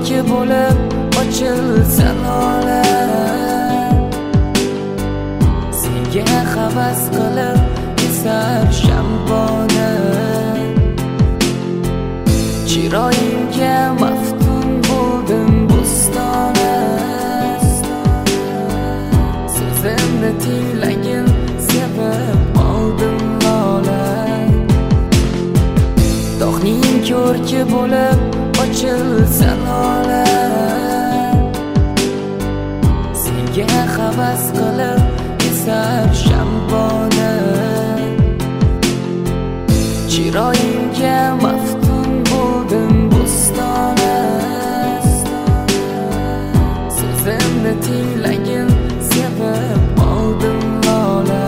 ko'rki bo'lib ochilsa lola, senga havas qilib kesar shambona, chiroyingga maftun bo'ldim bo'stona, so'zimni tinglagin sevib oldim lola, dog'ning ko'rki bo'lib ochilsa lola, senga havas qilib kesar shambona, chiroyingga maftun bo'ldim bo'stona, so'zimni tinglagin sevib oldim lola,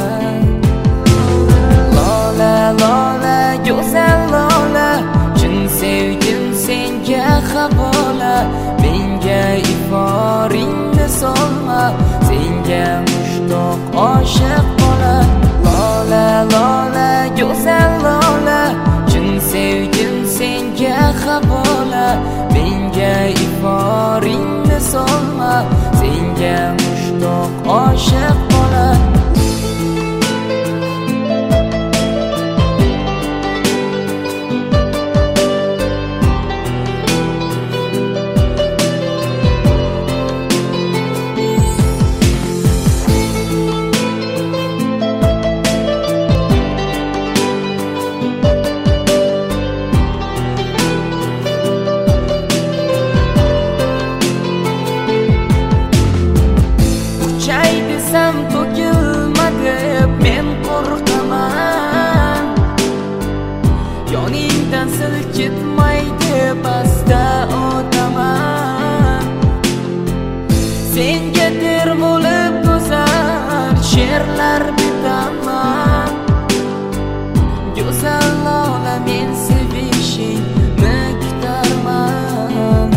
lola lola go'zal lola, chin sevgim senga havola, menga iforingni solma, senga mushtoq oshiq bola, lola lola go'zal lola, chin sevgim senga havola, menga iforingni solma, senga mushtoq oshiq bola. To'kilma deb men qo'rqaman, yoningdan silkitmay deb asta o'taman, senga der bo'lib go'zal she'rlar bitaman, go'zal lola men sevishingni kutarman,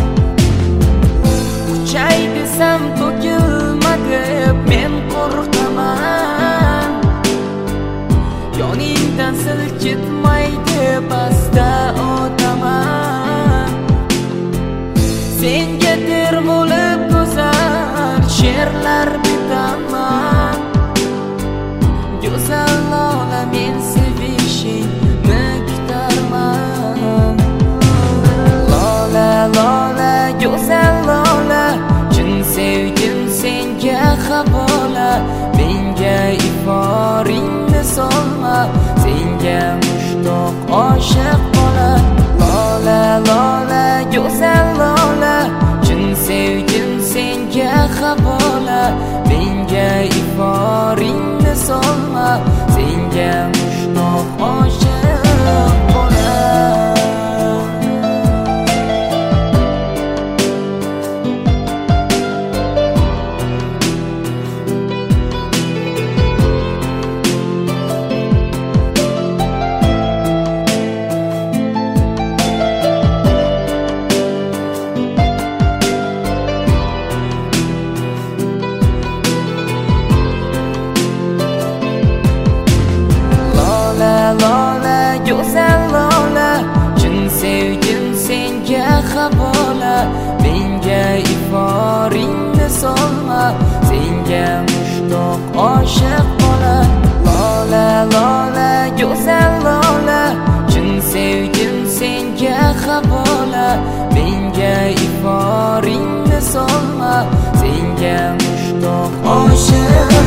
quchay desam to'kilma deb men qo'rqaman, yoningdan silkitmay deb asta o'taman, senga der bo'lib go'zal she'rlar bitaman, go'zal lola men sevishingni kutarman, lola lola go'zal lola, chin sevgim senga havola, menga iforingni solma, senga mushtoq oshiq bola, lola lola go'zal lola, chin sevgim senga havola, menga iforingni solma, senga mushtoq oshiq bola. Lola go'zal lola, chin sevgim senga havola, menga iforingni solma, senga mushtoq oshiq bola, lola lola go'zal lola, chin sevgim senga havola, menga iforingni solma, senga mushtoq oshiq